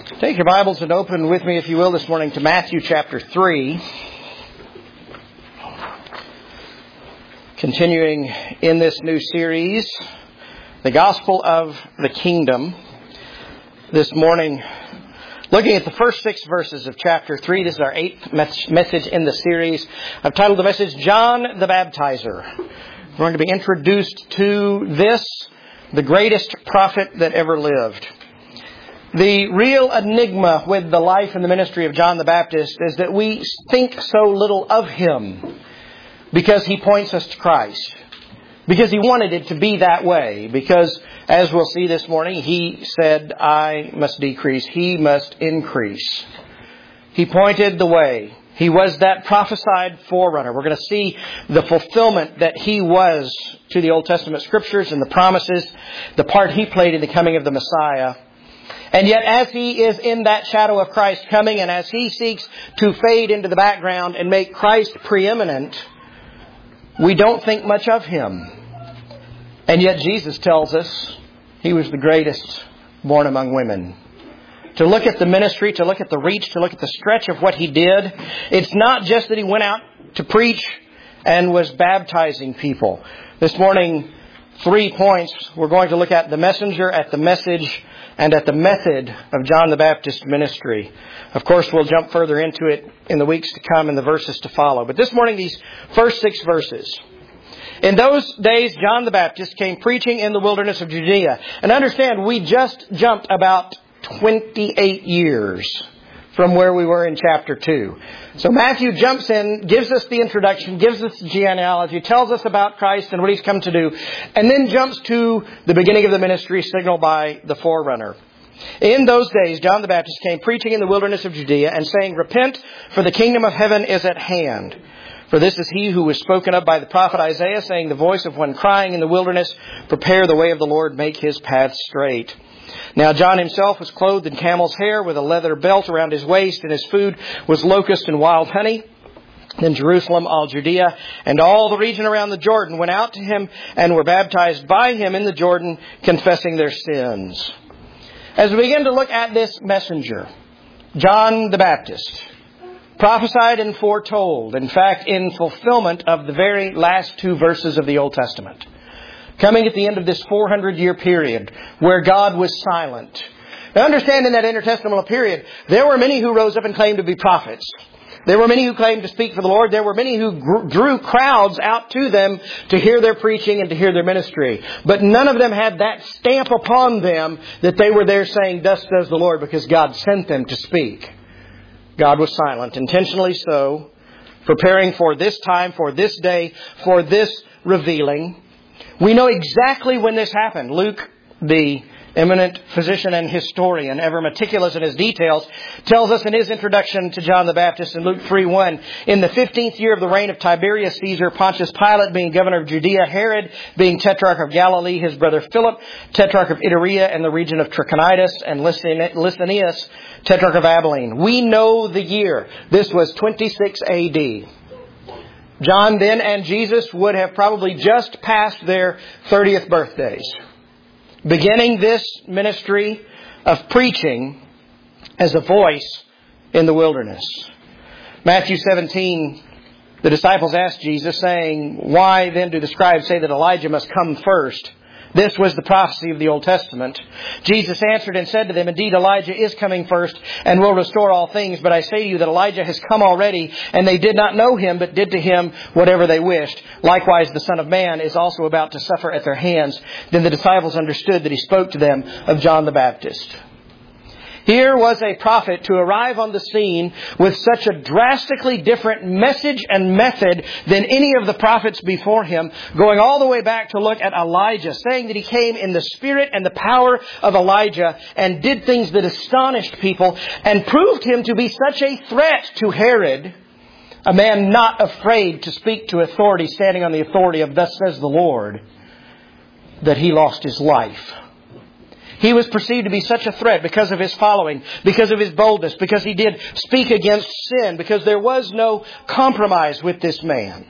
Take your Bibles and open with me, if you will, this morning to Matthew chapter 3. Continuing in this new series, the Gospel of the Kingdom. This morning, looking at the first 6 verses of chapter 3. This is our 8th message in the series. I've titled the message, John the Baptizer. We're going to be introduced to this, the greatest prophet that ever lived. The real enigma with the life and the ministry of John the Baptist is that we think so little of him because he points us to Christ. Because he wanted it to be that way. Because, as we'll see this morning, he said, I must decrease, he must increase. He pointed the way. He was that prophesied forerunner. We're going to see the fulfillment that he was to the Old Testament Scriptures and the promises, the part he played in the coming of the Messiah. And yet, as he is in that shadow of Christ coming, and as he seeks to fade into the background and make Christ preeminent, we don't think much of him. And yet Jesus tells us he was the greatest born among women. To look at the ministry, to look at the reach, to look at the stretch of what he did, it's not just that he went out to preach and was baptizing people. This morning, 3 points. We're going to look at the messenger, at the message, and at the method of John the Baptist's ministry. Of course, we'll jump further into it in the weeks to come and the verses to follow. But this morning, these first 6 verses. In those days, John the Baptist came preaching in the wilderness of Judea. And understand, we just jumped about 28 years from where we were in chapter 2. So Matthew jumps in, gives us the introduction, gives us the genealogy, tells us about Christ and what he's come to do, and then jumps to the beginning of the ministry signaled by the forerunner. In those days, John the Baptist came preaching in the wilderness of Judea and saying, Repent, for the kingdom of heaven is at hand. For this is he who was spoken of by the prophet Isaiah, saying, The voice of one crying in the wilderness, Prepare the way of the Lord, make his path straight. Now John himself was clothed in camel's hair with a leather belt around his waist, and his food was locust and wild honey. Then Jerusalem, all Judea, and all the region around the Jordan went out to him and were baptized by him in the Jordan, confessing their sins. As we begin to look at this messenger, John the Baptist, prophesied and foretold, in fact, in fulfillment of the very last 2 verses of the Old Testament. Coming at the end of this 400-year period where God was silent. Now understand, in that intertestamental period, there were many who rose up and claimed to be prophets. There were many who claimed to speak for the Lord. There were many who drew crowds out to them to hear their preaching and to hear their ministry. But none of them had that stamp upon them that they were there saying, Thus says the Lord, because God sent them to speak. God was silent, intentionally so, preparing for this time, for this day, for this revealing. We know exactly when this happened. Luke, the eminent physician and historian, ever meticulous in his details, tells us in his introduction to John the Baptist in Luke 3:1, in the 15th year of the reign of Tiberius Caesar, Pontius Pilate being governor of Judea, Herod being tetrarch of Galilee, his brother Philip, tetrarch of Iturea and the region of Trachonitis, and Lysanias, tetrarch of Abilene. We know the year. This was 26 A.D. John then and Jesus would have probably just passed their 30th birthdays, beginning this ministry of preaching as a voice in the wilderness. Matthew 17, the disciples asked Jesus, saying, Why then do the scribes say that Elijah must come first? This was the prophecy of the Old Testament. Jesus answered and said to them, Indeed, Elijah is coming first and will restore all things. But I say to you that Elijah has come already, and they did not know him, but did to him whatever they wished. Likewise, the Son of Man is also about to suffer at their hands. Then the disciples understood that he spoke to them of John the Baptist. Here was a prophet to arrive on the scene with such a drastically different message and method than any of the prophets before him, going all the way back to look at Elijah, saying that he came in the spirit and the power of Elijah and did things that astonished people and proved him to be such a threat to Herod, a man not afraid to speak to authority, standing on the authority of Thus says the Lord, that he lost his life. He was perceived to be such a threat because of his following, because of his boldness, because he did speak against sin, because there was no compromise with this man.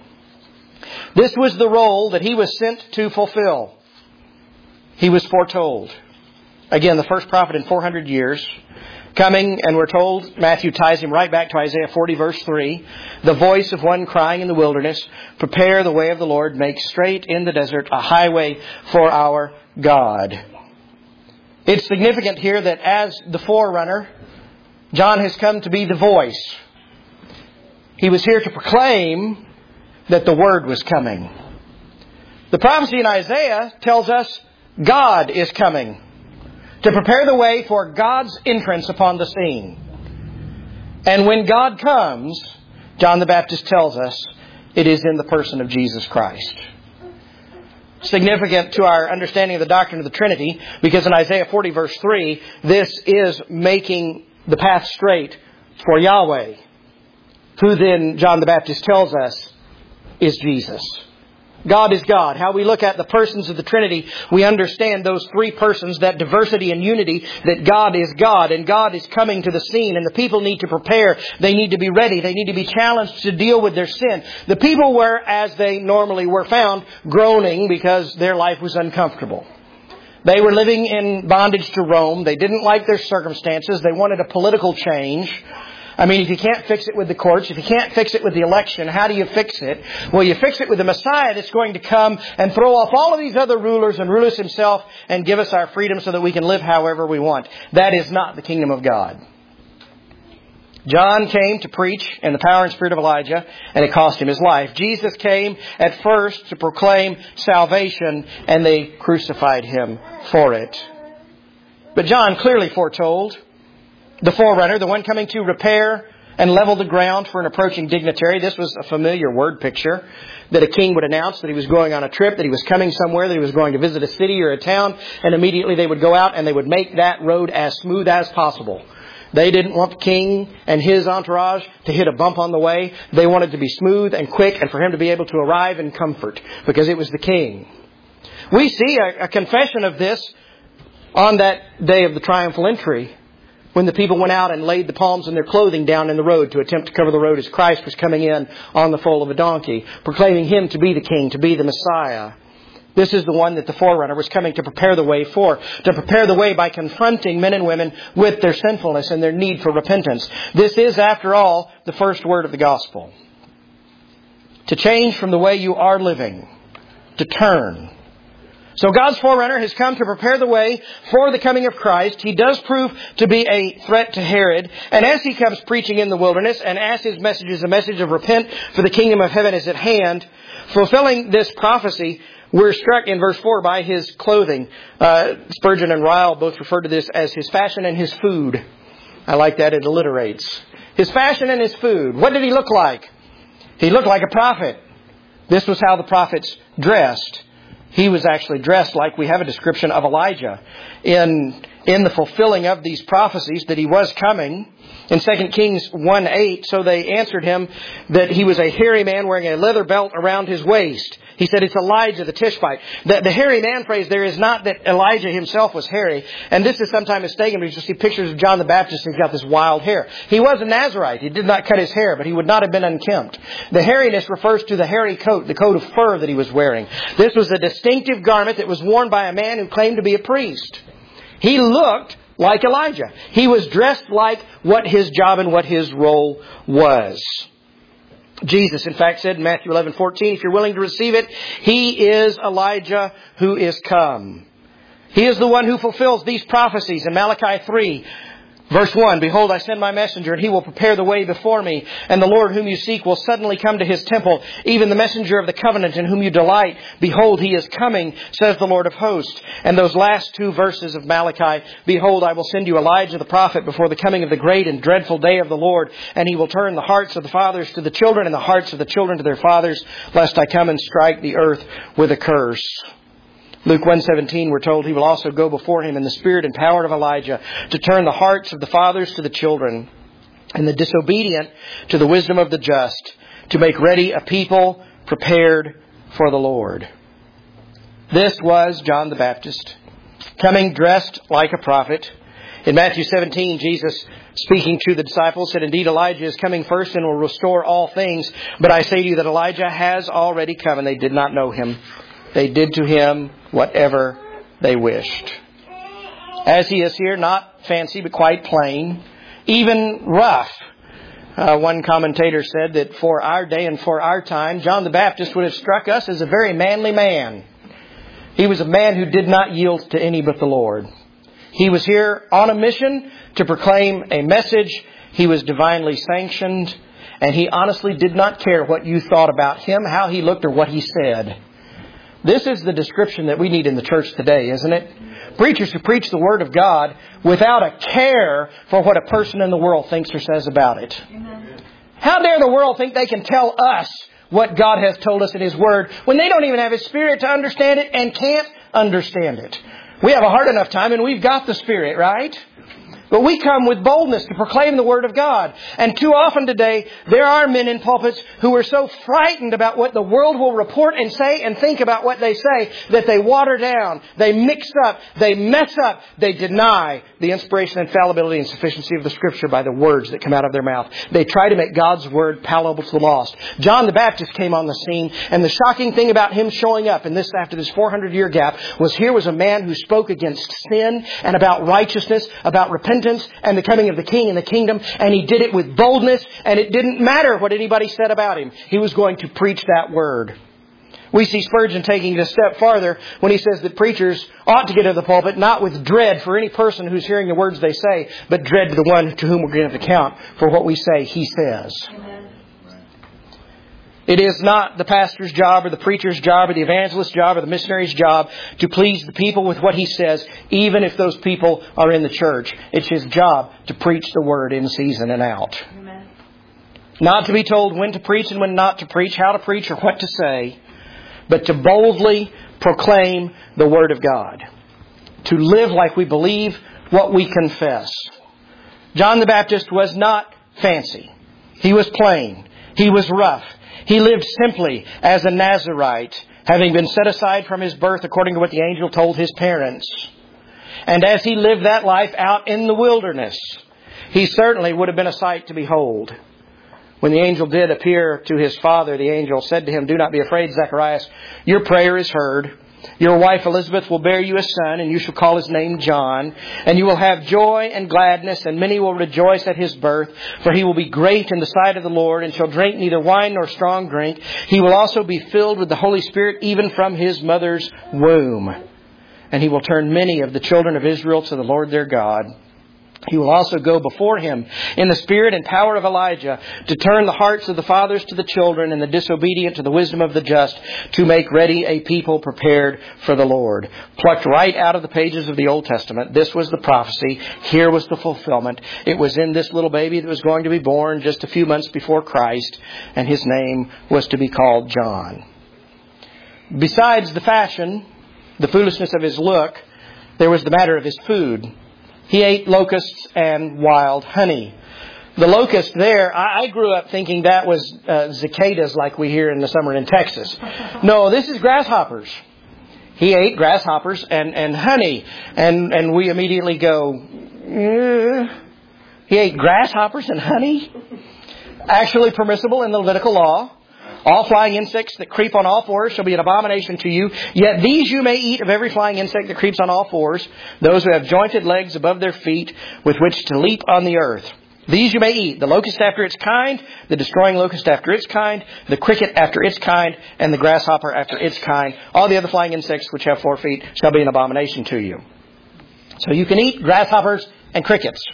This was the role that he was sent to fulfill. He was foretold. Again, the first prophet in 400 years. Coming, and we're told, Matthew ties him right back to Isaiah 40 verse 3. The voice of one crying in the wilderness, prepare the way of the Lord, make straight in the desert a highway for our God. It's significant here that as the forerunner, John has come to be the voice. He was here to proclaim that the Word was coming. The prophecy in Isaiah tells us God is coming to prepare the way for God's entrance upon the scene. And when God comes, John the Baptist tells us, it is in the person of Jesus Christ. Significant to our understanding of the doctrine of the Trinity, because in Isaiah 40 verse 3, this is making the path straight for Yahweh, who then, John the Baptist tells us, is Jesus. God is God. How we look at the persons of the Trinity, we understand those three persons, that diversity and unity, that God is God, and God is coming to the scene, and the people need to prepare. They need to be ready. They need to be challenged to deal with their sin. The people were, as they normally were found, groaning because their life was uncomfortable. They were living in bondage to Rome. They didn't like their circumstances. They wanted a political change. I mean, if you can't fix it with the courts, if you can't fix it with the election, how do you fix it? Well, you fix it with the Messiah that's going to come and throw off all of these other rulers and rule us himself and give us our freedom so that we can live however we want. That is not the kingdom of God. John came to preach in the power and spirit of Elijah, and it cost him his life. Jesus came at first to proclaim salvation, and they crucified him for it. But John clearly foretold the forerunner, the one coming to repair and level the ground for an approaching dignitary. This was a familiar word picture that a king would announce that he was going on a trip, that he was coming somewhere, that he was going to visit a city or a town, and immediately they would go out and they would make that road as smooth as possible. They didn't want the king and his entourage to hit a bump on the way. They wanted to be smooth and quick and for him to be able to arrive in comfort because it was the king. We see a confession of this on that day of the triumphal entry, when the people went out and laid the palms in their clothing down in the road to attempt to cover the road as Christ was coming in on the foal of a donkey, proclaiming Him to be the King, to be the Messiah. This is the one that the forerunner was coming to prepare the way for, to prepare the way by confronting men and women with their sinfulness and their need for repentance. This is, after all, the first word of the gospel. To change from the way you are living, to turn. So God's forerunner has come to prepare the way for the coming of Christ. He does prove to be a threat to Herod. And as he comes preaching in the wilderness, and as his message is a message of repent, for the kingdom of heaven is at hand, fulfilling this prophecy, we're struck in verse 4 by his clothing. Spurgeon and Ryle both refer to this as his fashion and his food. I like that, it alliterates. His fashion and his food. What did he look like? He looked like a prophet. This was how the prophets dressed. He was actually dressed like we have a description of Elijah in the fulfilling of these prophecies that he was coming. In 2 Kings 1:8, so they answered him that he was a hairy man wearing a leather belt around his waist. He said it's Elijah the Tishbite. The hairy man phrase there is not that Elijah himself was hairy. And this is sometimes mistaken because you see pictures of John the Baptist and he's got this wild hair. He was a Nazarite. He did not cut his hair, but he would not have been unkempt. The hairiness refers to the hairy coat, the coat of fur that he was wearing. This was a distinctive garment that was worn by a man who claimed to be a priest. He looked like Elijah. He was dressed like what his job and what his role was. Jesus, in fact, said in Matthew 11:14, if you're willing to receive it, He is Elijah who is come. He is the one who fulfills these prophecies in Malachi 3. Verse 1, behold, I send my messenger, and he will prepare the way before me. And the Lord whom you seek will suddenly come to his temple, even the messenger of the covenant in whom you delight. Behold, he is coming, says the Lord of hosts. And those last two verses of Malachi, behold, I will send you Elijah the prophet before the coming of the great and dreadful day of the Lord. And he will turn the hearts of the fathers to the children and the hearts of the children to their fathers, lest I come and strike the earth with a curse. Luke 1:17, we're told he will also go before him in the spirit and power of Elijah to turn the hearts of the fathers to the children and the disobedient to the wisdom of the just, to make ready a people prepared for the Lord. This was John the Baptist, coming dressed like a prophet. In Matthew 17, Jesus, speaking to the disciples, said, indeed, Elijah is coming first and will restore all things. But I say to you that Elijah has already come, and they did not know him. They did to him whatever they wished. As he is here, not fancy, but quite plain, even rough. One commentator said that for our day and for our time, John the Baptist would have struck us as a very manly man. He was a man who did not yield to any but the Lord. He was here on a mission to proclaim a message. He was divinely sanctioned, and he honestly did not care what you thought about him, how he looked, or what he said. This is the description that we need in the church today, isn't it? Preachers who preach the Word of God without a care for what a person in the world thinks or says about it. Amen. How dare the world think they can tell us what God has told us in His Word when they don't even have His Spirit to understand it and can't understand it? We have a hard enough time and we've got the Spirit, right? But we come with boldness to proclaim the Word of God. And too often today, there are men in pulpits who are so frightened about what the world will report and say and think about what they say that they water down, they mix up, they mess up, they deny the inspiration, infallibility, and sufficiency of the Scripture by the words that come out of their mouth. They try to make God's Word palatable to the lost. John the Baptist came on the scene, and the shocking thing about him showing up in this after this 400-year gap was here was a man who spoke against sin and about righteousness, about repentance, and the coming of the King and the kingdom, and he did it with boldness, and it didn't matter what anybody said about him. He was going to preach that word. We see Spurgeon taking it a step farther when he says that preachers ought to get to the pulpit not with dread for any person who's hearing the words they say, but dread to the one to whom we're going to account for what we say he says. Amen. It is not the pastor's job or the preacher's job or the evangelist's job or the missionary's job to please the people with what he says, even if those people are in the church. It's his job to preach the Word in season and out. Amen. Not to be told when to preach and when not to preach, how to preach or what to say, but to boldly proclaim the Word of God. To live like we believe what we confess. John the Baptist was not fancy. He was plain. He was rough. He lived simply as a Nazirite, having been set aside from his birth according to what the angel told his parents. And as he lived that life out in the wilderness, he certainly would have been a sight to behold. When the angel did appear to his father, the angel said to him, "Do not be afraid, Zacharias. Your prayer is heard. Your wife Elizabeth will bear you a son, and you shall call his name John. And you will have joy and gladness, and many will rejoice at his birth. For he will be great in the sight of the Lord, and shall drink neither wine nor strong drink. He will also be filled with the Holy Spirit, even from his mother's womb. And he will turn many of the children of Israel to the Lord their God. He will also go before him in the spirit and power of Elijah to turn the hearts of the fathers to the children and the disobedient to the wisdom of the just, to make ready a people prepared for the Lord." Plucked right out of the pages of the Old Testament. This was the prophecy. Here was the fulfillment. It was in this little baby that was going to be born just a few months before Christ, and his name was to be called John. Besides the fashion, the foolishness of his look, there was the matter of his food. He ate locusts and wild honey. The locust there, I grew up thinking that was cicadas like we hear in the summer in Texas. No, this is grasshoppers. He ate grasshoppers and honey. And we immediately go, he ate grasshoppers and honey? Actually permissible in the Levitical law. All flying insects that creep on all fours shall be an abomination to you. Yet these you may eat of every flying insect that creeps on all fours, those who have jointed legs above their feet with which to leap on the earth. These you may eat, the locust after its kind, the destroying locust after its kind, the cricket after its kind, and the grasshopper after its kind. All the other flying insects which have 4 feet shall be an abomination to you. So you can eat grasshoppers and crickets.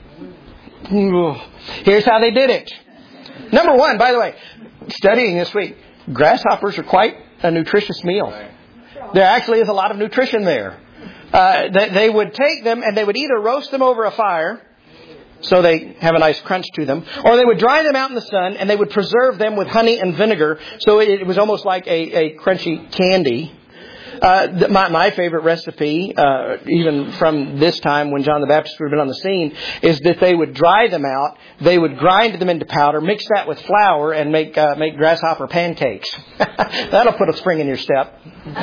Here's how they did it. Number one, by the way, studying this week, grasshoppers are quite a nutritious meal. There actually is a lot of nutrition there. They would take them and they would either roast them over a fire, so they have a nice crunch to them, or they would dry them out in the sun and they would preserve them with honey and vinegar, so it was almost like a crunchy candy. My favorite recipe, even from this time when John the Baptist would have been on the scene, is that they would dry them out, they would grind them into powder, mix that with flour, and make grasshopper pancakes. That'll put a spring in your step.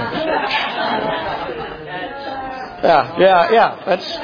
Yeah.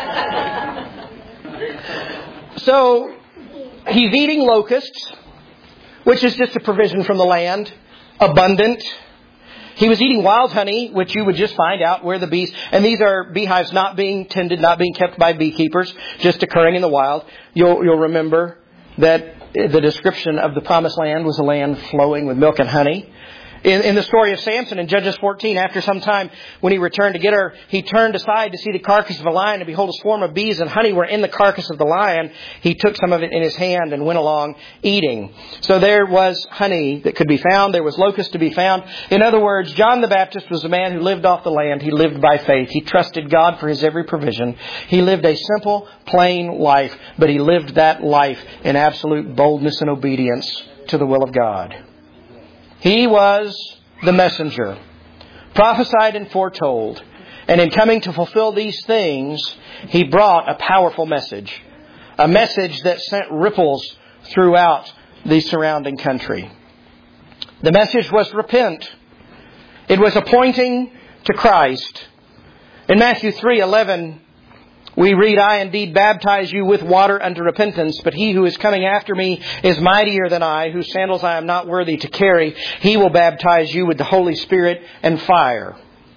So he's eating locusts, which is just a provision from the land, abundant. He was eating wild honey, which you would just find out where the bees, and these are beehives not being tended, not being kept by beekeepers, just occurring in the wild. You'll remember that the description of the promised land was a land flowing with milk and honey. In the story of Samson in Judges 14, after some time, when he returned to get her, he turned aside to see the carcass of a lion, and behold, a swarm of bees and honey were in the carcass of the lion. He took some of it in his hand and went along eating. So there was honey that could be found. There was locust to be found. In other words, John the Baptist was a man who lived off the land. He lived by faith. He trusted God for his every provision. He lived a simple, plain life, but he lived that life in absolute boldness and obedience to the will of God. He was the messenger, prophesied and foretold. And in coming to fulfill these things, he brought a powerful message. A message that sent ripples throughout the surrounding country. The message was repent. It was a pointing to Christ. In Matthew 3:11, we read, I indeed baptize you with water unto repentance, but he who is coming after me is mightier than I, whose sandals I am not worthy to carry. He will baptize you with the Holy Spirit and fire.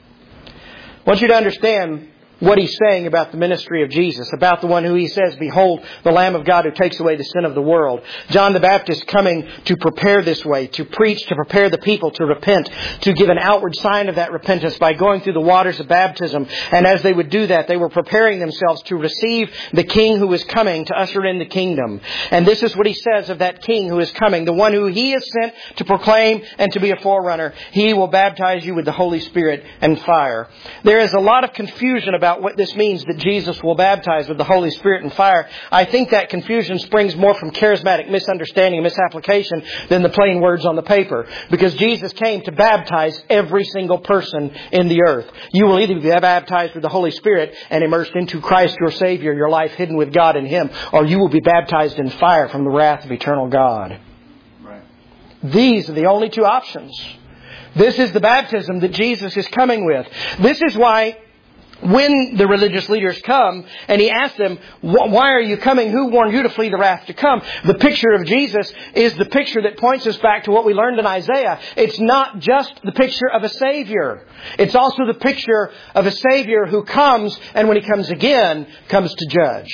I want you to understand what he's saying about the ministry of Jesus, about the one who he says, behold, the Lamb of God who takes away the sin of the world. John the Baptist coming to prepare this way, to preach, to prepare the people to repent, to give an outward sign of that repentance by going through the waters of baptism. And as they would do that, they were preparing themselves to receive the King who is coming to usher in the kingdom. And this is what he says of that King who is coming, the one who he is sent to proclaim and to be a forerunner. He will baptize you with the Holy Spirit and fire. There is a lot of confusion about what this means, that Jesus will baptize with the Holy Spirit and fire. I think that confusion springs more from charismatic misunderstanding and misapplication than the plain words on the paper. Because Jesus came to baptize every single person in the earth. You will either be baptized with the Holy Spirit and immersed into Christ your Savior, your life hidden with God in Him, or you will be baptized in fire from the wrath of eternal God. Right. These are the only two options. This is the baptism that Jesus is coming with. This is why when the religious leaders come and he asks them, why are you coming? Who warned you to flee the wrath to come? The picture of Jesus is the picture that points us back to what we learned in Isaiah. It's not just the picture of a Savior. It's also the picture of a Savior who comes, and when He comes again, comes to judge.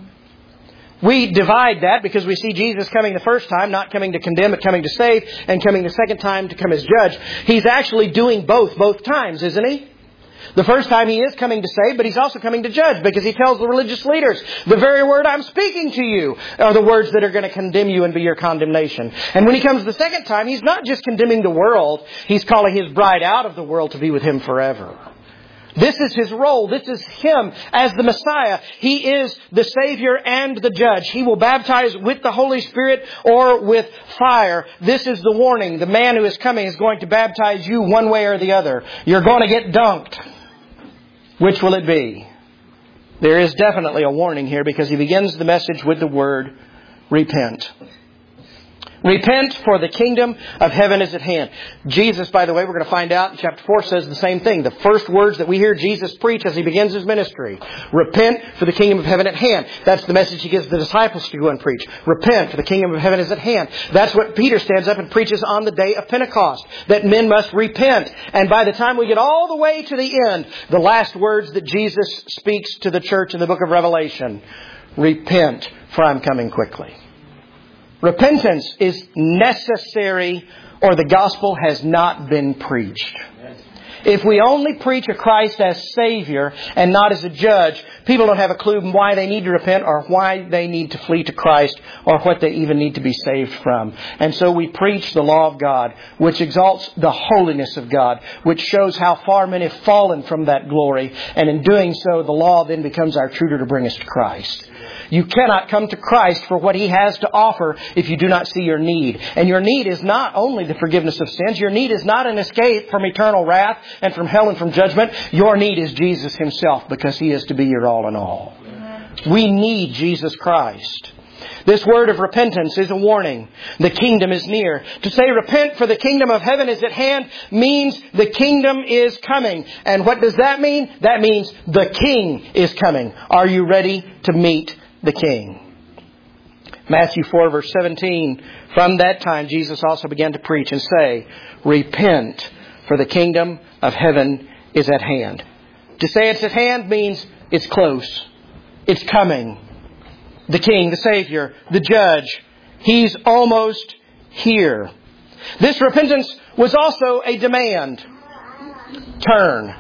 We divide that because we see Jesus coming the first time, not coming to condemn, but coming to save, and coming the second time to come as judge. He's actually doing both times, isn't He? The first time He is coming to save, but He's also coming to judge, because He tells the religious leaders, the very word I'm speaking to you are the words that are going to condemn you and be your condemnation. And when He comes the second time, He's not just condemning the world, He's calling His bride out of the world to be with Him forever. This is His role. This is Him as the Messiah. He is the Savior and the Judge. He will baptize with the Holy Spirit or with fire. This is the warning. The man who is coming is going to baptize you one way or the other. You're going to get dunked. Which will it be? There is definitely a warning here, because He begins the message with the word repent. Repent, for the kingdom of heaven is at hand. Jesus, by the way, we're going to find out in chapter 4, says the same thing. The first words that we hear Jesus preach as He begins His ministry. Repent, for the kingdom of heaven at hand. That's the message He gives the disciples to go and preach. Repent, for the kingdom of heaven is at hand. That's what Peter stands up and preaches on the day of Pentecost. That men must repent. And by the time we get all the way to the end, the last words that Jesus speaks to the church in the book of Revelation. Repent, for I'm coming quickly. Repentance is necessary, or the gospel has not been preached. If we only preach a Christ as Savior and not as a judge, people don't have a clue why they need to repent, or why they need to flee to Christ, or what they even need to be saved from. And so we preach the law of God, which exalts the holiness of God, which shows how far men have fallen from that glory. And in doing so, the law then becomes our tutor to bring us to Christ. You cannot come to Christ for what He has to offer if you do not see your need. And your need is not only the forgiveness of sins. Your need is not an escape from eternal wrath and from hell and from judgment. Your need is Jesus Himself, because He is to be your all in all. We need Jesus Christ. This word of repentance is a warning. The kingdom is near. To say repent, for the kingdom of heaven is at hand, means the kingdom is coming. And what does that mean? That means the King is coming. Are you ready to meet the King? Matthew 4 verse 17. From that time Jesus also began to preach and say, repent, for the kingdom of heaven is at hand. To say it's at hand means it's close. It's coming. The King, the Savior, the Judge, He's almost here. This repentance was also a demand. Turn.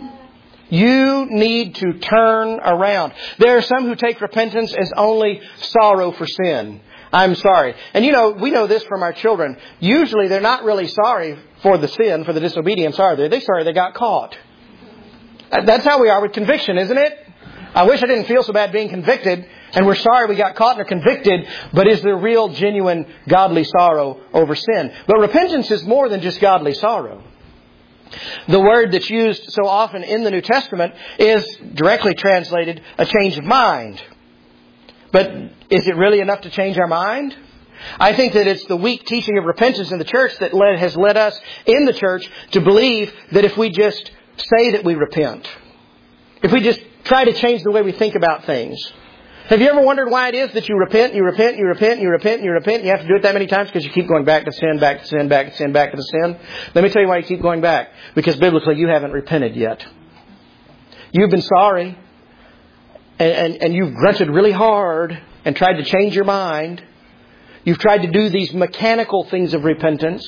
You need to turn around. There are some who take repentance as only sorrow for sin. I'm sorry. And we know this from our children. Usually they're not really sorry for the sin, for the disobedience, are they? They're sorry they got caught. That's how we are with conviction, isn't it? I wish I didn't feel so bad being convicted, and we're sorry we got caught and are convicted, but is there real, genuine, godly sorrow over sin? But repentance is more than just godly sorrow. The word that's used so often in the New Testament is directly translated a change of mind. But is it really enough to change our mind? I think that it's the weak teaching of repentance in the church that has led us in the church to believe that if we just say that we repent, if we just try to change the way we think about things. Have you ever wondered why it is that you repent, you repent, you repent, you repent, you repent, and you have to do it that many times because you keep going back to sin, back to sin, back to sin, back to the sin? Let me tell you why you keep going back. Because biblically you haven't repented yet. You've been sorry, and you've grunted really hard and tried to change your mind. You've tried to do these mechanical things of repentance.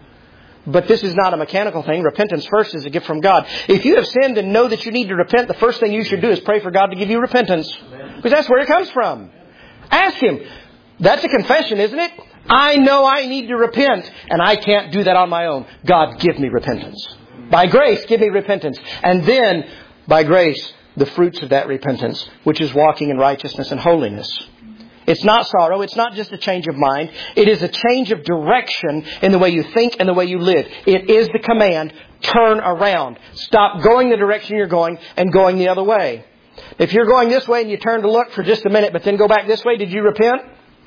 But this is not a mechanical thing. Repentance first is a gift from God. If you have sinned and know that you need to repent, the first thing you should do is pray for God to give you repentance. Because that's where it comes from. Ask Him. That's a confession, isn't it? I know I need to repent, and I can't do that on my own. God, give me repentance. By grace, give me repentance. And then, by grace, the fruits of that repentance, which is walking in righteousness and holiness. It's not sorrow. It's not just a change of mind. It is a change of direction in the way you think and the way you live. It is the command, turn around. Stop going the direction you're going and going the other way. If you're going this way and you turn to look for just a minute but then go back this way, did you repent?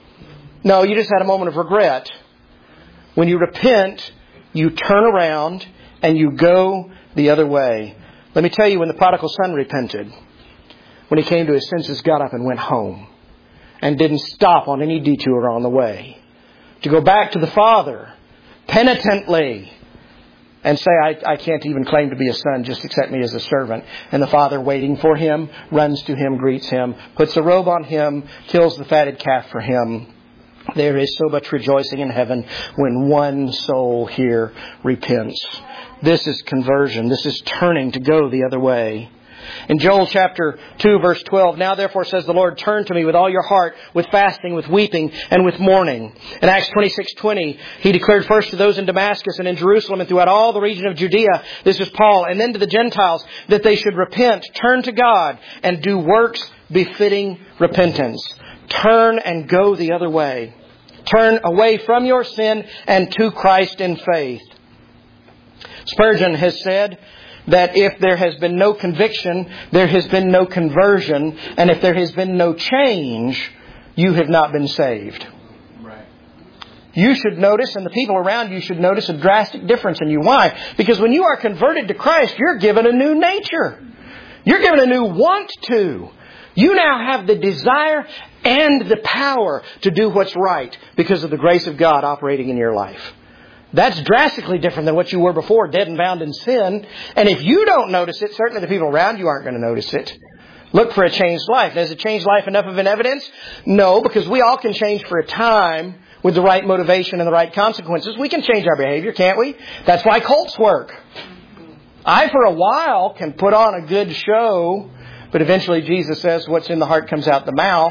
No, you just had a moment of regret. When you repent, you turn around and you go the other way. Let me tell you, when the prodigal son repented, when he came to his senses, got up and went home. And didn't stop on any detour on the way. To go back to the Father penitently and say, I can't even claim to be a son, just accept me as a servant. And the Father, waiting for him, runs to him, greets him, puts a robe on him, kills the fatted calf for him. There is so much rejoicing in heaven when one soul here repents. This is conversion. This is turning to go the other way. In Joel chapter 2, verse 12, now therefore says the Lord, turn to me with all your heart, with fasting, with weeping, and with mourning. In Acts 26:20, He declared first to those in Damascus and in Jerusalem and throughout all the region of Judea, this is Paul, and then to the Gentiles, that they should repent, turn to God, and do works befitting repentance. Turn and go the other way. Turn away from your sin and to Christ in faith. Spurgeon has said that if there has been no conviction, there has been no conversion. And if there has been no change, you have not been saved. Right. You should notice, and the people around you should notice, a drastic difference in you. Why? Because when you are converted to Christ, you're given a new nature. You're given a new want to. You now have the desire and the power to do what's right because of the grace of God operating in your life. That's drastically different than what you were before, dead and bound in sin. And if you don't notice it, certainly the people around you aren't going to notice it. Look for a changed life. Is a changed life enough of an evidence? No, because we all can change for a time with the right motivation and the right consequences. We can change our behavior, can't we? That's why cults work. I, for a while, can put on a good show, but eventually Jesus says what's in the heart comes out the mouth.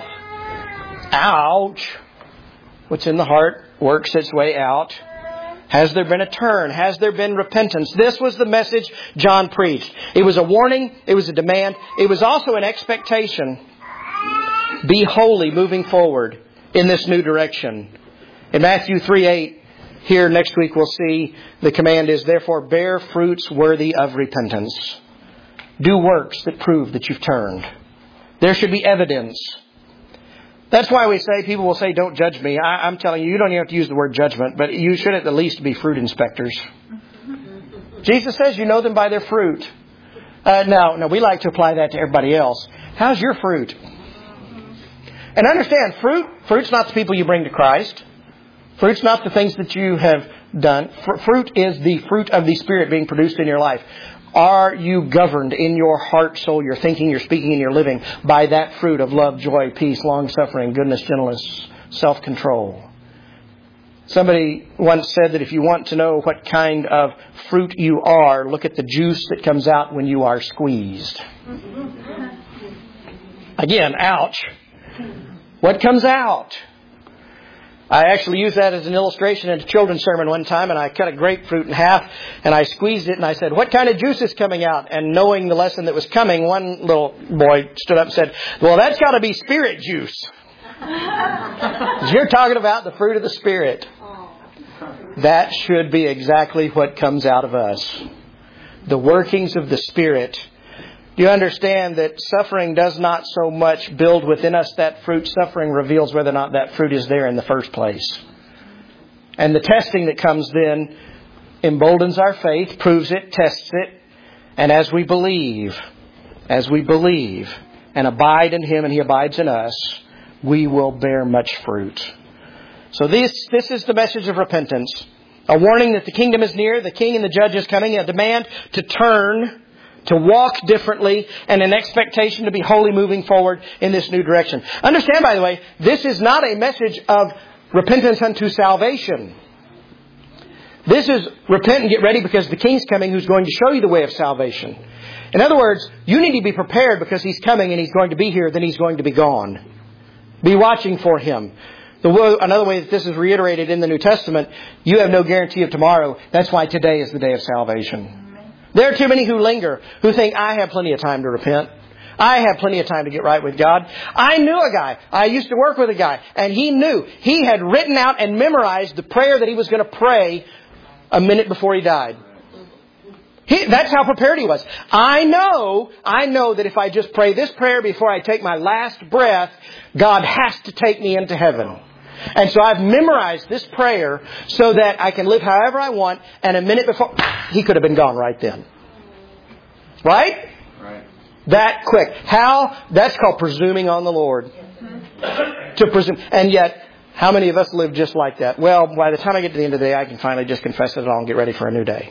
Ouch! What's in the heart works its way out. Has there been a turn? Has there been repentance? This was the message John preached. It was a warning. It was a demand. It was also an expectation. Be holy moving forward in this new direction. In Matthew 3:8, here next week we'll see the command is, therefore bear fruits worthy of repentance. Do works that prove that you've turned. There should be evidence. That's why we say, people will say, don't judge me. I'm telling you, you don't even have to use the word judgment, but you should at the least be fruit inspectors. Jesus says you know them by their fruit. No, we like to apply that to everybody else. How's your fruit? And understand, fruit's not the people you bring to Christ. Fruit's not the things that you have done? Fruit is the fruit of the Spirit being produced in your life. Are you governed in your heart, soul, your thinking, your speaking, and your living by that fruit of love, joy, peace, long-suffering, goodness, gentleness, self-control? Somebody once said that if you want to know what kind of fruit you are, look at the juice that comes out when you are squeezed. Again, ouch. What comes out? I actually used that as an illustration in a children's sermon one time, and I cut a grapefruit in half, and I squeezed it, and I said, what kind of juice is coming out? And knowing the lesson that was coming, one little boy stood up and said, well, that's got to be Spirit juice. You're talking about the fruit of the Spirit. That should be exactly what comes out of us. The workings of the Spirit. Do you understand that suffering does not so much build within us that fruit? Suffering reveals whether or not that fruit is there in the first place. And the testing that comes then emboldens our faith, proves it, tests it. And as we believe and abide in Him and He abides in us, we will bear much fruit. So this is the message of repentance. A warning that the kingdom is near, the king and the judge is coming, a demand to turn, to walk differently, and an expectation to be wholly moving forward in this new direction. Understand, by the way, this is not a message of repentance unto salvation. This is repent and get ready because the king's coming who's going to show you the way of salvation. In other words, you need to be prepared because He's coming and He's going to be here, then He's going to be gone. Be watching for Him. Another way that this is reiterated in the New Testament, you have no guarantee of tomorrow. That's why today is the day of salvation. There are too many who linger, who think, I have plenty of time to repent. I have plenty of time to get right with God. I knew a guy. I used to work with a guy. And he knew. He had written out and memorized the prayer that he was going to pray a minute before he died. That's how prepared he was. I know that if I just pray this prayer before I take my last breath, God has to take me into heaven. And so I've memorized this prayer so that I can live however I want, and a minute before, he could have been gone right then. Right? Right. That quick. How? That's called presuming on the Lord. To presume. And yet, how many of us live just like that? Well, by the time I get to the end of the day, I can finally just confess it all and get ready for a new day.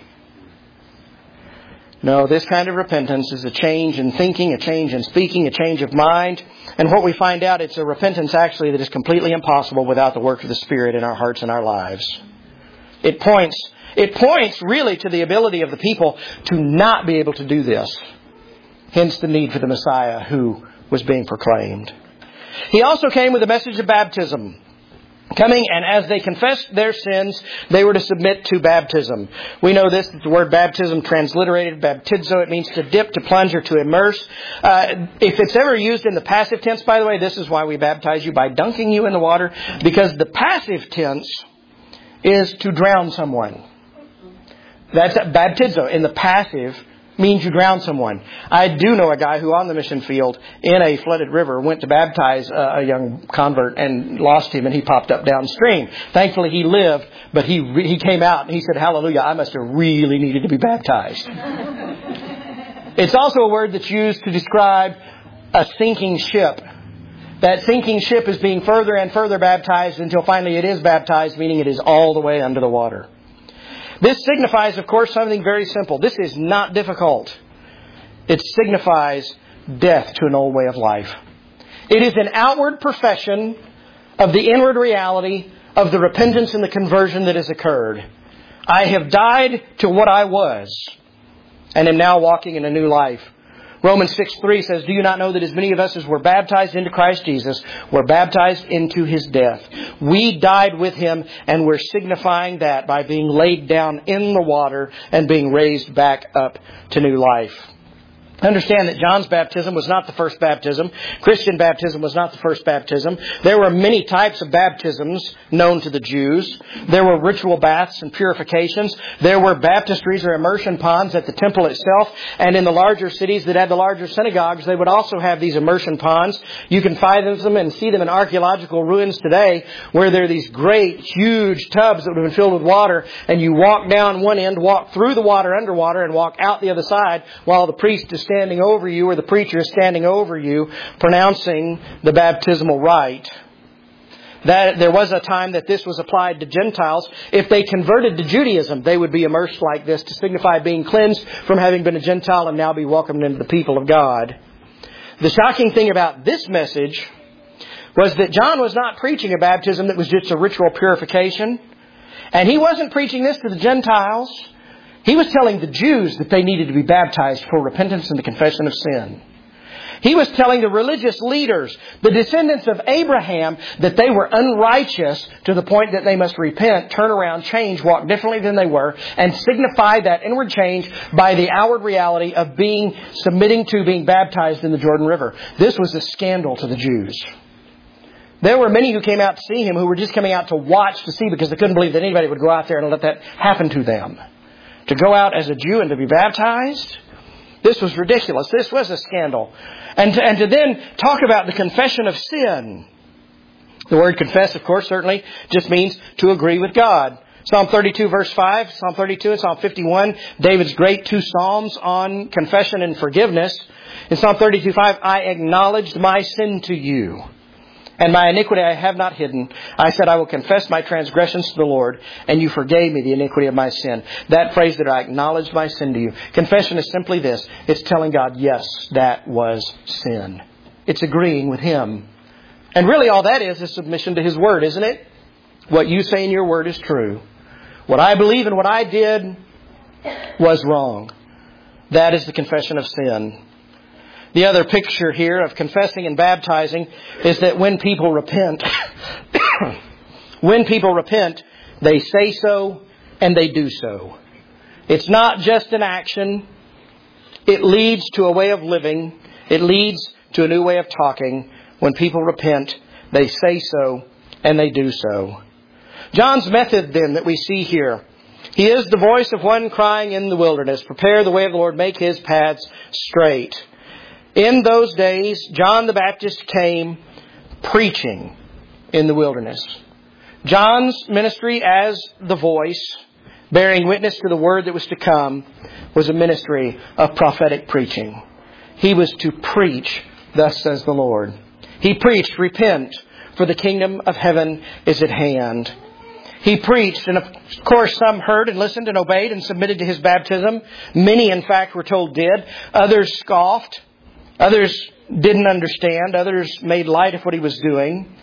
No, this kind of repentance is a change in thinking, a change in speaking, a change of mind. And what we find out, it's a repentance actually that is completely impossible without the work of the Spirit in our hearts and our lives. It points really to the ability of the people to not be able to do this. Hence the need for the Messiah who was being proclaimed. He also came with a message of baptism. Coming, and as they confessed their sins, they were to submit to baptism. We know this, that the word baptism transliterated, baptizo, it means to dip, to plunge, or to immerse. If it's ever used in the passive tense, by the way, this is why we baptize you by dunking you in the water, because the passive tense is to drown someone. That's baptizo. In the passive means you drown someone. I do know a guy who on the mission field in a flooded river went to baptize a young convert and lost him, and he popped up downstream. Thankfully he lived, but he came out and he said, hallelujah, I must have really needed to be baptized. It's also a word that's used to describe a sinking ship. That sinking ship is being further and further baptized until finally it is baptized, meaning it is all the way under the water. This signifies, of course, something very simple. This is not difficult. It signifies death to an old way of life. It is an outward profession of the inward reality of the repentance and the conversion that has occurred. I have died to what I was and am now walking in a new life. Romans 6:3 says, do you not know that as many of us as were baptized into Christ Jesus were baptized into His death? We died with Him, and we're signifying that by being laid down in the water and being raised back up to new life. Understand that John's baptism was not the first baptism. Christian baptism was not the first baptism. There were many types of baptisms known to the Jews. There were ritual baths and purifications. There were baptistries or immersion ponds at the temple itself. And in the larger cities that had the larger synagogues, they would also have these immersion ponds. You can find them and see them in archaeological ruins today, where there are these great, huge tubs that have been filled with water. And you walk down one end, walk through the water underwater, and walk out the other side while the priest is standing over you, or the preacher is standing over you, pronouncing the baptismal rite. That there was a time that this was applied to Gentiles. If they converted to Judaism, they would be immersed like this to signify being cleansed from having been a Gentile and now be welcomed into the people of God. The shocking thing about this message was that John was not preaching a baptism that was just a ritual purification. And he wasn't preaching this to the Gentiles. He was telling the Jews that they needed to be baptized for repentance and the confession of sin. He was telling the religious leaders, the descendants of Abraham, that they were unrighteous to the point that they must repent, turn around, change, walk differently than they were, and signify that inward change by the outward reality of submitting to being baptized in the Jordan River. This was a scandal to the Jews. There were many who came out to see him who were just coming out to watch to see because they couldn't believe that anybody would go out there and let that happen to them. To go out as a Jew and to be baptized? This was ridiculous. This was a scandal. And to then talk about the confession of sin. The word confess, of course, certainly just means to agree with God. Psalm 32 verse 5, Psalm 32 and Psalm 51, David's great 2 psalms on confession and forgiveness. In Psalm 32:5, I acknowledged my sin to you, and my iniquity I have not hidden. I said, I will confess my transgressions to the Lord, and you forgave me the iniquity of my sin. That phrase that I acknowledged my sin to you. Confession is simply this. It's telling God, yes, that was sin. It's agreeing with Him. And really all that is submission to His Word, isn't it? What you say in your Word is true. What I believe and what I did was wrong. That is the confession of sin. The other picture here of confessing and baptizing is that when people repent, they say so and they do so. It's not just an action. It leads to a way of living. It leads to a new way of talking. When people repent, they say so and they do so. John's method then that we see here, he is the voice of one crying in the wilderness, prepare the way of the Lord, make His paths straight. In those days, John the Baptist came preaching in the wilderness. John's ministry as the voice, bearing witness to the word that was to come, was a ministry of prophetic preaching. He was to preach, thus says the Lord. He preached, repent, for the kingdom of heaven is at hand. He preached, and of course some heard and listened and obeyed and submitted to His baptism. Many, in fact, we're told did. Others scoffed. Others didn't understand. Others made light of what He was doing.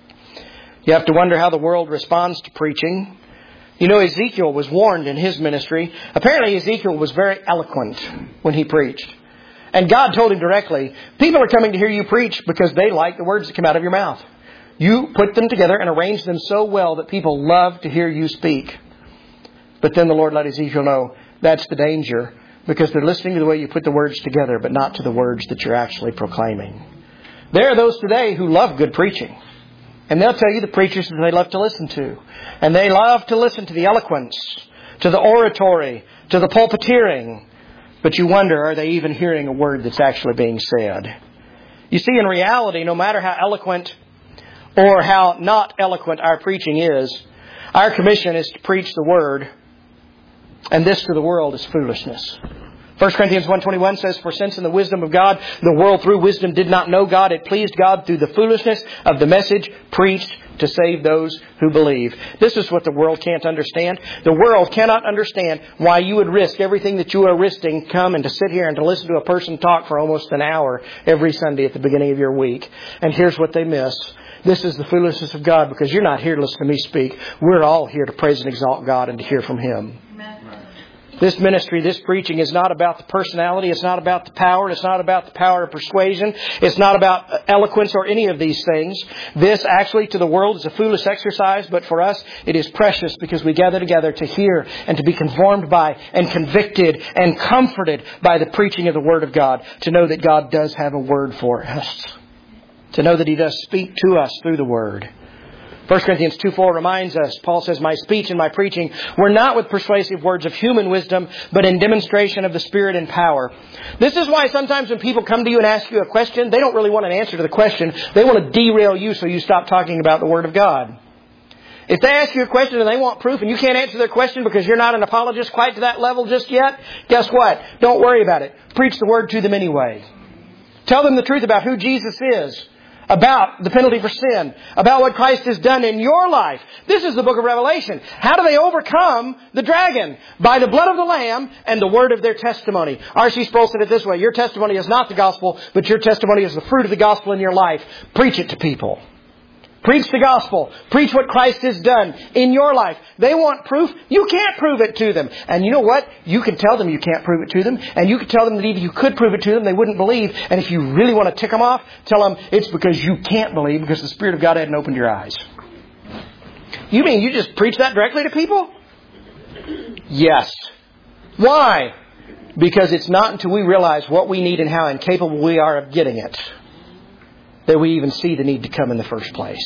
You have to wonder how the world responds to preaching. You know, Ezekiel was warned in his ministry. Apparently Ezekiel was very eloquent when he preached. And God told him directly, people are coming to hear you preach because they like the words that come out of your mouth. You put them together and arrange them so well that people love to hear you speak. But then the Lord let Ezekiel know that's the danger, because they're listening to the way you put the words together, but not to the words that you're actually proclaiming. There are those today who love good preaching. And they'll tell you the preachers that they love to listen to. And they love to listen to the eloquence, to the oratory, to the pulpiteering. But you wonder, are they even hearing a word that's actually being said? You see, in reality, no matter how eloquent or how not eloquent our preaching is, our commission is to preach the Word. And this to the world is foolishness. 1 Corinthians 1:21 says, for since in the wisdom of God, the world through wisdom did not know God, it pleased God through the foolishness of the message preached to save those who believe. This is what the world can't understand. The world cannot understand why you would risk everything that you are risking, come and to sit here and to listen to a person talk for almost an hour every Sunday at the beginning of your week. And here's what they miss. This is the foolishness of God, because you're not here to listen to me speak. We're all here to praise and exalt God and to hear from Him. This ministry, this preaching is not about the personality. It's not about the power. It's not about the power of persuasion. It's not about eloquence or any of these things. This actually to the world is a foolish exercise, but for us it is precious, because we gather together to hear and to be conformed by and convicted and comforted by the preaching of the Word of God. To know that God does have a word for us. To know that He does speak to us through the Word. 1 Corinthians 2:4 reminds us, Paul says, my speech and my preaching were not with persuasive words of human wisdom, but in demonstration of the Spirit and power. This is why sometimes when people come to you and ask you a question, they don't really want an answer to the question. They want to derail you so you stop talking about the Word of God. If they ask you a question and they want proof and you can't answer their question because you're not an apologist quite to that level just yet, guess what? Don't worry about it. Preach the Word to them anyway. Tell them the truth about who Jesus is. about the penalty for sin, about what Christ has done in your life. This is the book of Revelation. How do they overcome the dragon? By the blood of the Lamb and the word of their testimony. R.C. Sproul said it this way: your testimony is not the gospel, but your testimony is the fruit of the gospel in your life. Preach it to people. Preach the gospel. Preach what Christ has done in your life. They want proof. You can't prove it to them. And you know what? You can tell them you can't prove it to them. And you can tell them that even if you could prove it to them, they wouldn't believe. And if you really want to tick them off, tell them it's because you can't believe because the Spirit of God hadn't opened your eyes. You mean you just preach that directly to people? Yes. Why? Because it's not until we realize what we need and how incapable we are of getting it that we even see the need to come in the first place.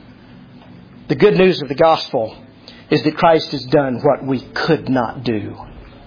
The good news of the gospel is that Christ has done what we could not do.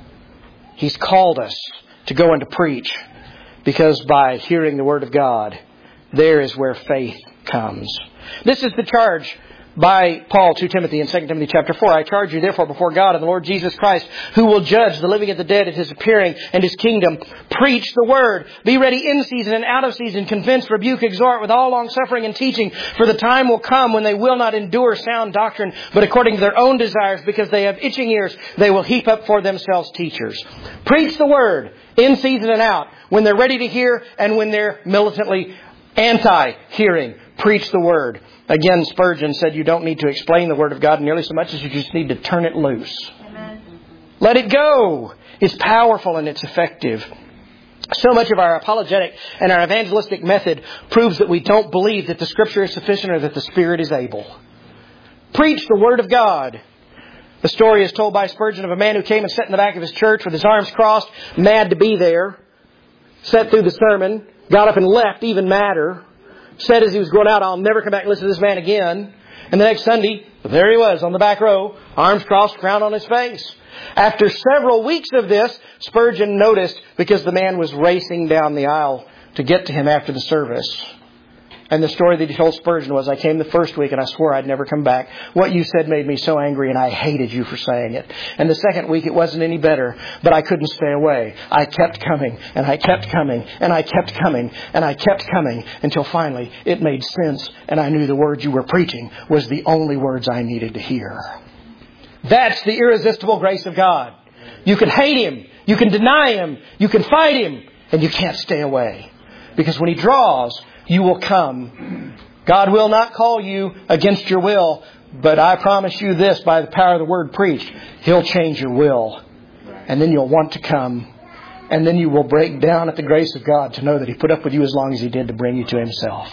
He's called us to go and to preach, because by hearing the Word of God, there is where faith comes. This is the charge by Paul to Timothy in 2 Timothy chapter 4. I charge you therefore before God and the Lord Jesus Christ, who will judge the living and the dead at His appearing and His kingdom. Preach the word. Be ready in season and out of season. Convince, rebuke, exhort with all long suffering and teaching. For the time will come when they will not endure sound doctrine, but according to their own desires, because they have itching ears, they will heap up for themselves teachers. Preach the word in season and out. When they're ready to hear and when they're militantly anti-hearing. Preach the word. Again, Spurgeon said you don't need to explain the Word of God nearly so much as you just need to turn it loose. Amen. Let it go. It's powerful and it's effective. So much of our apologetic and our evangelistic method proves that we don't believe that the Scripture is sufficient or that the Spirit is able. Preach the Word of God. The story is told by Spurgeon of a man who came and sat in the back of his church with his arms crossed, mad to be there, sat through the sermon, got up and left even madder. Said as he was going out, I'll never come back and listen to this man again. And the next Sunday, there he was on the back row, arms crossed, crown on his face. After several weeks of this, Spurgeon noticed, because the man was racing down the aisle to get to him after the service. And the story that he told Spurgeon was, I came the first week and I swore I'd never come back. What you said made me so angry and I hated you for saying it. And the second week it wasn't any better, but I couldn't stay away. I kept coming and I kept coming and I kept coming and I kept coming until finally it made sense and I knew the words you were preaching was the only words I needed to hear. That's the irresistible grace of God. You can hate Him, you can deny Him, you can fight Him, and you can't stay away. Because when He draws, you will come. God will not call you against your will, but I promise you this, by the power of the word preached, He'll change your will. And then you'll want to come. And then you will break down at the grace of God to know that He put up with you as long as He did to bring you to Himself.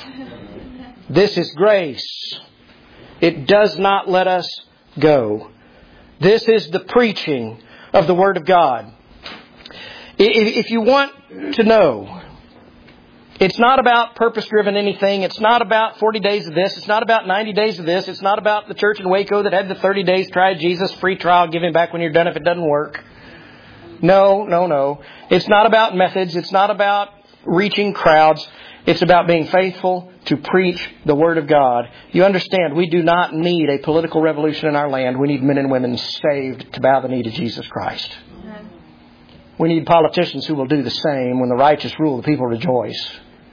This is grace. It does not let us go. This is the preaching of the Word of God. If you want to know, it's not about purpose-driven anything. It's not about 40 days of this. It's not about 90 days of this. It's not about the church in Waco that had the 30 days, try Jesus, free trial, give Him back when you're done if it doesn't work. No. It's not about methods. It's not about reaching crowds. It's about being faithful to preach the Word of God. You understand, we do not need a political revolution in our land. We need men and women saved to bow the knee to Jesus Christ. We need politicians who will do the same. When the righteous rule, the people rejoice.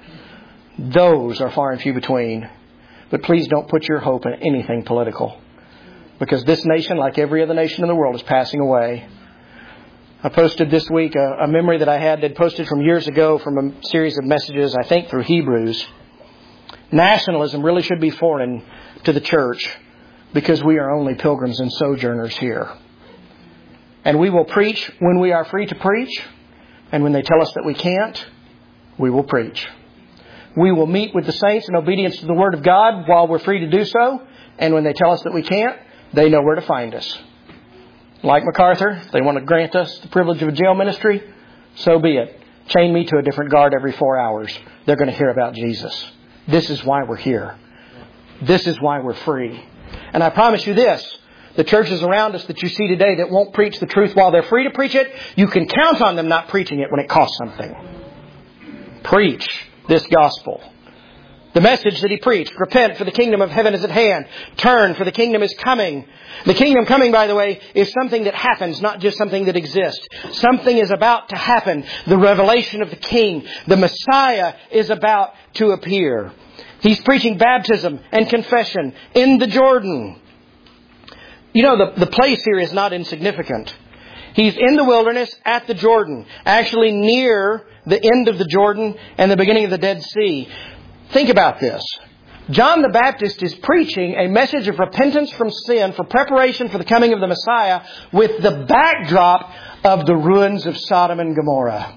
Those are far and few between. But please don't put your hope in anything political. Because this nation, like every other nation in the world, is passing away. I posted this week a memory that I had posted from years ago from a series of messages, I think through Hebrews. Nationalism really should be foreign to the church because we are only pilgrims and sojourners here. And we will preach when we are free to preach. And when they tell us that we can't, we will preach. We will meet with the saints in obedience to the Word of God while we're free to do so. And when they tell us that we can't, they know where to find us. Like MacArthur, they want to grant us the privilege of a jail ministry. So be it. Chain me to a different guard every 4 hours. They're going to hear about Jesus. This is why we're here. This is why we're free. And I promise you this. The churches around us that you see today that won't preach the truth while they're free to preach it, you can count on them not preaching it when it costs something. Preach this gospel. The message that He preached, repent for the kingdom of heaven is at hand. Turn for the kingdom is coming. The kingdom coming, by the way, is something that happens, not just something that exists. Something is about to happen. The revelation of the King, the Messiah, is about to appear. He's preaching baptism and confession in the Jordan. You know, the place here is not insignificant. He's in the wilderness at the Jordan, actually near the end of the Jordan and the beginning of the Dead Sea. Think about this. John the Baptist is preaching a message of repentance from sin for preparation for the coming of the Messiah with the backdrop of the ruins of Sodom and Gomorrah.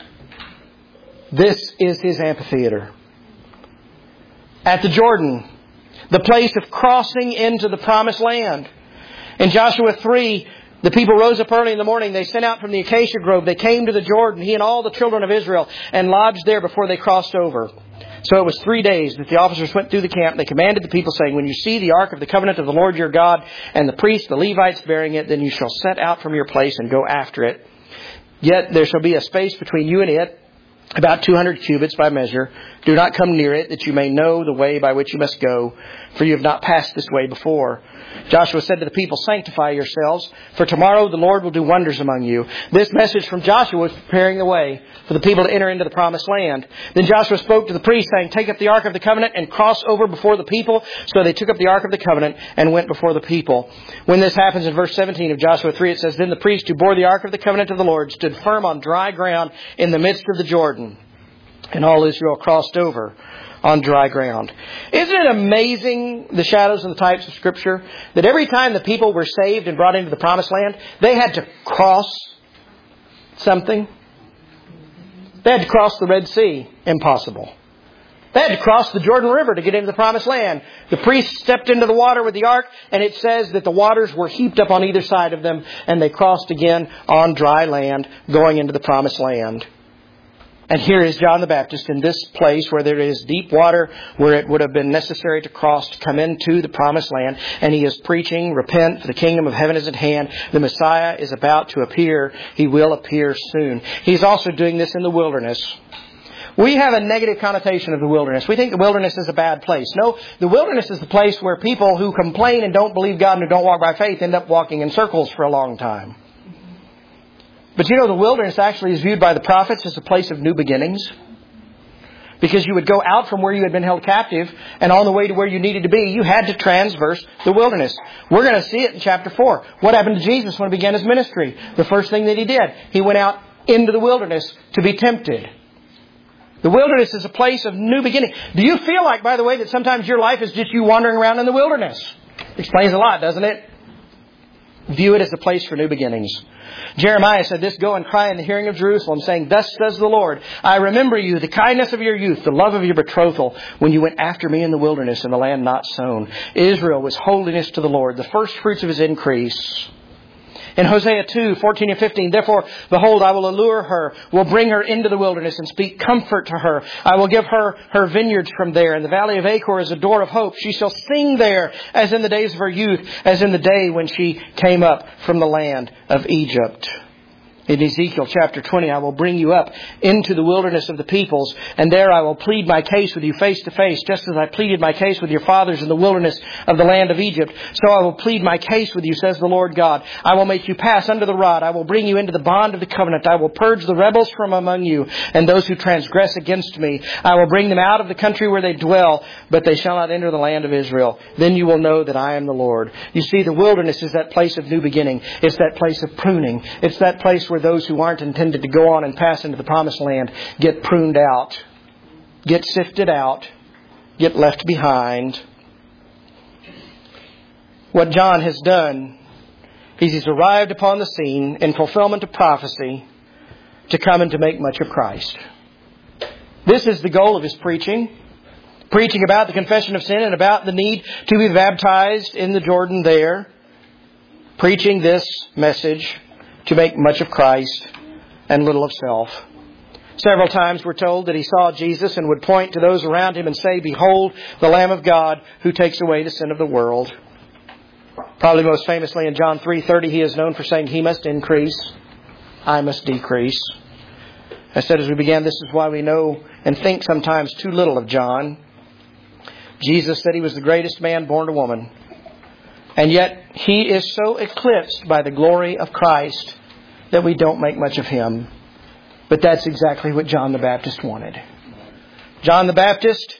This is his amphitheater. At the Jordan, the place of crossing into the Promised Land. In Joshua 3, the people rose up early in the morning. They sent out from the acacia grove. They came to the Jordan, he and all the children of Israel, and lodged there before they crossed over. So it was 3 days that the officers went through the camp. They commanded the people, saying, when you see the ark of the covenant of the Lord your God and the priests, the Levites bearing it, then you shall set out from your place and go after it. Yet there shall be a space between you and it, about 200 cubits by measure. Do not come near it, that you may know the way by which you must go, for you have not passed this way before. Joshua said to the people, sanctify yourselves, for tomorrow the Lord will do wonders among you. This message from Joshua was preparing the way for the people to enter into the Promised Land. Then Joshua spoke to the priests, saying, take up the Ark of the Covenant and cross over before the people. So they took up the Ark of the Covenant and went before the people. When this happens in verse 17 of Joshua 3, it says, then the priest who bore the Ark of the Covenant of the Lord stood firm on dry ground in the midst of the Jordan. And all Israel crossed over on dry ground. Isn't it amazing, the shadows and the types of Scripture, that every time the people were saved and brought into the Promised Land, they had to cross something? They had to cross the Red Sea. Impossible. They had to cross the Jordan River to get into the Promised Land. The priests stepped into the water with the ark, and it says that the waters were heaped up on either side of them, and they crossed again on dry land, going into the Promised Land. And here is John the Baptist in this place where there is deep water, where it would have been necessary to cross to come into the Promised Land. And he is preaching, repent, for the kingdom of heaven is at hand. The Messiah is about to appear. He will appear soon. He's also doing this in the wilderness. We have a negative connotation of the wilderness. We think the wilderness is a bad place. No, the wilderness is the place where people who complain and don't believe God and who don't walk by faith end up walking in circles for a long time. But you know, the wilderness actually is viewed by the prophets as a place of new beginnings. Because you would go out from where you had been held captive, and on the way to where you needed to be, you had to transverse the wilderness. We're going to see it in chapter 4. What happened to Jesus when he began his ministry? The first thing that he did, he went out into the wilderness to be tempted. The wilderness is a place of new beginning. Do you feel like, by the way, that sometimes your life is just you wandering around in the wilderness? Explains a lot, doesn't it? View it as a place for new beginnings. Jeremiah said this, go and cry in the hearing of Jerusalem, saying, thus says the Lord, I remember you, the kindness of your youth, the love of your betrothal, when you went after me in the wilderness in the land not sown. Israel was holiness to the Lord, the first fruits of his increase. In Hosea 2, 14 and 15, therefore, behold, I will allure her, will bring her into the wilderness and speak comfort to her. I will give her her vineyards from there, and the valley of Achor is a door of hope. She shall sing there as in the days of her youth, as in the day when she came up from the land of Egypt. In Ezekiel chapter 20, I will bring you up into the wilderness of the peoples, and there I will plead my case with you face to face, just as I pleaded my case with your fathers in the wilderness of the land of Egypt. So I will plead my case with you, says the Lord God. I will make you pass under the rod. I will bring you into the bond of the covenant. I will purge the rebels from among you, and those who transgress against me. I will bring them out of the country where they dwell, but they shall not enter the land of Israel. Then you will know that I am the Lord. You see, the wilderness is that place of new beginning. It's that place of pruning. It's that place where those who aren't intended to go on and pass into the Promised Land get pruned out, get sifted out, get left behind. What John has done is he's arrived upon the scene in fulfillment of prophecy to come and to make much of Christ. This is the goal of his preaching. Preaching about the confession of sin and about the need to be baptized in the Jordan there. Preaching this message to make much of Christ and little of self. Several times we're told that he saw Jesus and would point to those around him and say, behold, the Lamb of God who takes away the sin of the world. Probably most famously in John 3:30, he is known for saying, he must increase, I must decrease. I said as we began, this is why we know and think sometimes too little of John. Jesus said he was the greatest man born to woman. And yet he is so eclipsed by the glory of Christ that we don't make much of him. But that's exactly what John the Baptist wanted. John the Baptist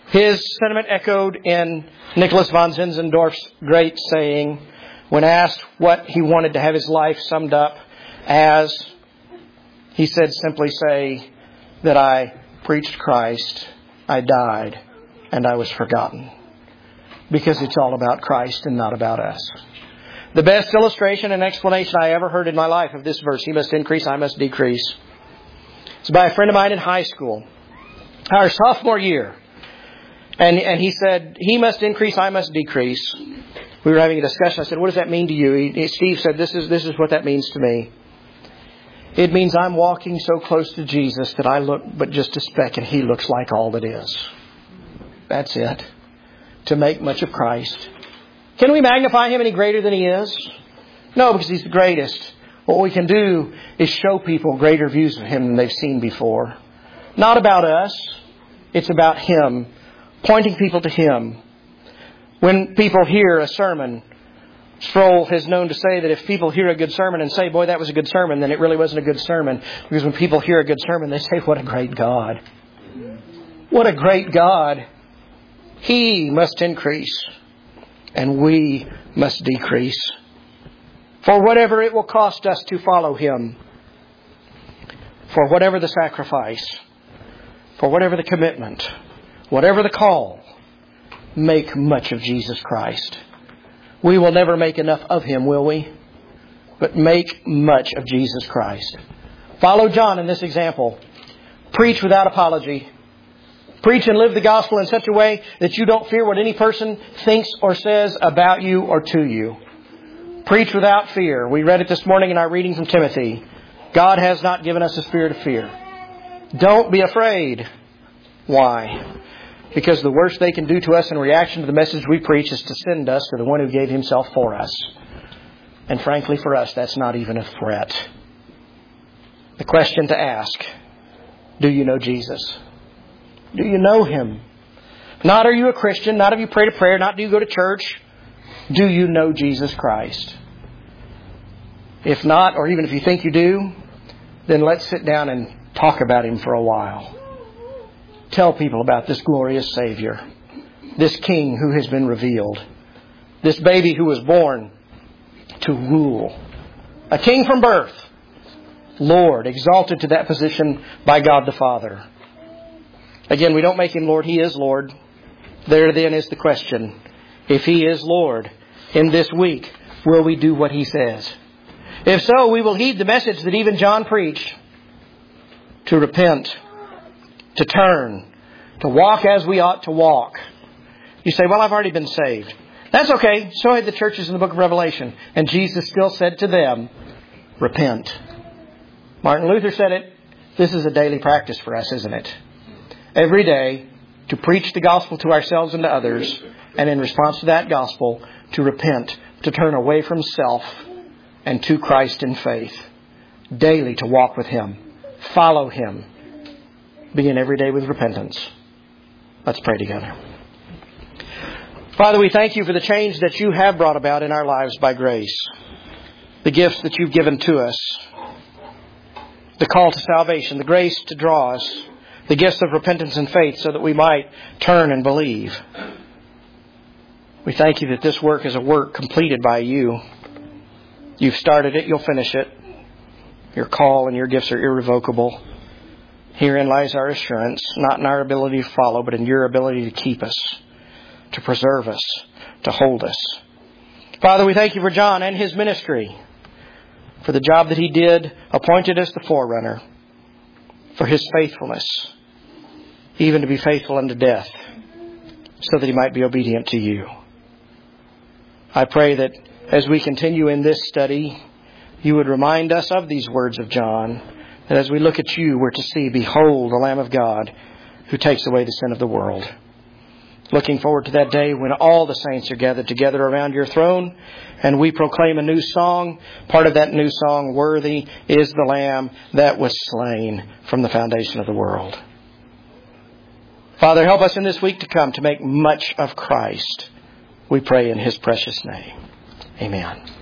His sentiment echoed in Nicholas von Zinzendorf's great saying when asked what he wanted to have his life summed up as. He said, simply say that I preached Christ, I died, and I was forgotten. Because it's all about Christ and not about us. The best illustration and explanation I ever heard in my life of this verse, He must increase, I must decrease, it's by a friend of mine in high school, our sophomore year. And he said, He must increase, I must decrease. We were having a discussion. I said, what does that mean to you? Steve said, this is what that means to me. It means I'm walking so close to Jesus that I look but just a speck and He looks like all that is. That's it. To make much of Christ. Can we magnify Him any greater than He is? No, because He's the greatest. What we can do is show people greater views of Him than they've seen before. Not about us. It's about Him. Pointing people to Him. When people hear a sermon, Sproul is known to say that if people hear a good sermon and say, boy, that was a good sermon, then it really wasn't a good sermon. Because when people hear a good sermon, they say, what a great God. What a great God. He must increase and we must decrease. For whatever it will cost us to follow Him, for whatever the sacrifice, for whatever the commitment, whatever the call, make much of Jesus Christ. We will never make enough of Him, will we? But make much of Jesus Christ. Follow John in this example. Preach without apology. Preach and live the gospel in such a way that you don't fear what any person thinks or says about you or to you. Preach without fear. We read it this morning in our reading from Timothy. God has not given us a spirit of fear. Don't be afraid. Why? Because the worst they can do to us in reaction to the message we preach is to send us to the one who gave Himself for us. And frankly, for us, that's not even a threat. The question to ask, do you know Jesus? Do you know Him? Not are you a Christian, not have you prayed a prayer, not do you go to church. Do you know Jesus Christ? If not, or even if you think you do, then let's sit down and talk about Him for a while. Tell people about this glorious Savior, this King who has been revealed, this baby who was born to rule, a King from birth, Lord, exalted to that position by God the Father. Again, we don't make Him Lord, He is Lord. There then is the question. If He is Lord, in this week, will we do what He says? If so, we will heed the message that even John preached. To repent, to turn, to walk as we ought to walk. You say, well, I've already been saved. That's okay. So had the churches in the book of Revelation. And Jesus still said to them, repent. Martin Luther said it. This is a daily practice for us, isn't it? Every day to preach the gospel to ourselves and to others. And in response to that gospel, to repent, to turn away from self and to Christ in faith. Daily to walk with Him. Follow Him. Begin every day with repentance. Let's pray together. Father, we thank You for the change that You have brought about in our lives by grace. The gifts that You've given to us. The call to salvation, the grace to draw us. The gifts of repentance and faith so that we might turn and believe. We thank You that this work is a work completed by You. You've started it, You'll finish it. Your call and Your gifts are irrevocable. Herein lies our assurance, not in our ability to follow, but in Your ability to keep us, to preserve us, to hold us. Father, we thank You for John and his ministry, for the job that he did, appointed as the forerunner, for his faithfulness, even to be faithful unto death, so that he might be obedient to You. I pray that as we continue in this study, You would remind us of these words of John, that as we look at You, we're to see, behold, the Lamb of God who takes away the sin of the world. Looking forward to that day when all the saints are gathered together around Your throne and we proclaim a new song. Part of that new song, worthy is the Lamb that was slain from the foundation of the world. Father, help us in this week to come to make much of Christ. We pray in His precious name. Amen.